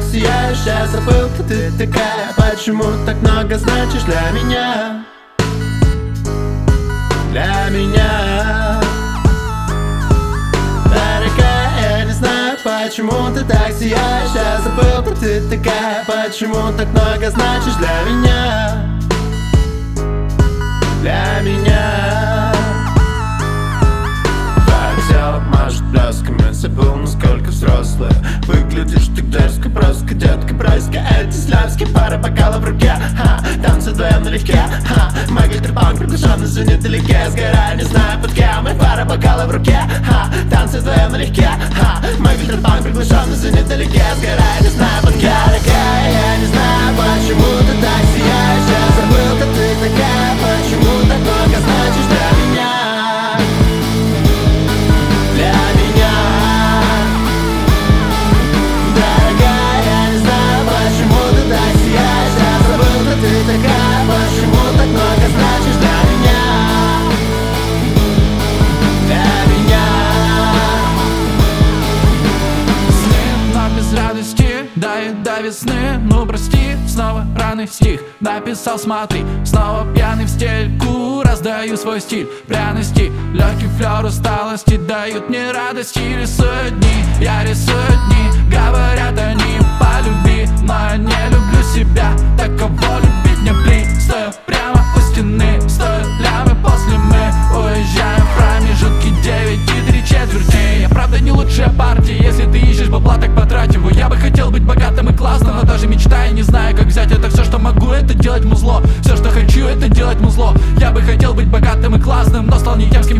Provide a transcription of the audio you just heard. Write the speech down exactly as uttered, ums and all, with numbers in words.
так сияешь, я забыл, кто ты такая. Почему так много значишь для меня? Для меня. Дорогая, я не знаю, почему ты так сияешь, я забыл, кто ты такая. Почему так много значишь для меня? Для меня. Твое тело машет блесками, забыл, насколько взрослая. Выглядишь так дерзко, просто детка, брайска. Эти славские пара бокала в руке, ха, танцы вдвоем налегке, ха. Мой глиттербанк приглашен на зоне далеке. Сгораю, не знаю под кем, и пара бокала в руке, ха, танцы вдвоем налегке, ха. Мой глиттербанк приглашен на зоне далеке. Сгораю, не знаю под кем. Дорогая, я не знаю, почему ты так сияешь, я забыл, кто ты такая. Почему так много значишь для меня? Для меня. Дорогая, я не знаю, почему ты так сияешь, я забыл, кто ты такая. Почему так много значишь для меня? Для меня. Сны, но без радости, да и до весны. Ну прости, снова раны стих написал, смотри. Снова пьяный в стельку, раздаю свой стиль пряности. Легкий флёр усталости дают мне радость. И рисую дни, я рисую дни. Говорят они по любви, но я не люблю себя. Так кого любить мне, блин? Стою прямо у стены, стою лямы после мы уезжаем в промежутки девять и три четверти. Я правда не лучшая партия, если ты ищешь бабла, так потрать его. Я бы хотел быть богатым и классным, но даже мечтая не знаю, как взять это. Все, что могу, это делать музло. Все, что хочу, это делать музло. Я бы хотел быть богатым и классным, но стал не тем, с кем